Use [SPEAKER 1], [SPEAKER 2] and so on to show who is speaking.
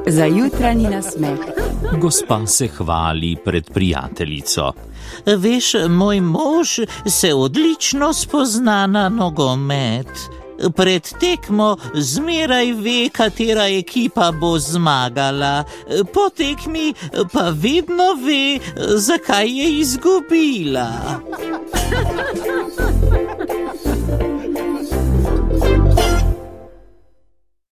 [SPEAKER 1] Za jutranji nasmeh.
[SPEAKER 2] Gospa se hvali pred prijateljico.
[SPEAKER 3] Veš, moj mož se odlično spozna na nogomet. Pred tekmo zmeraj ve, katera ekipa bo zmagala. Po tekmi pa vedno ve, zakaj je izgubila.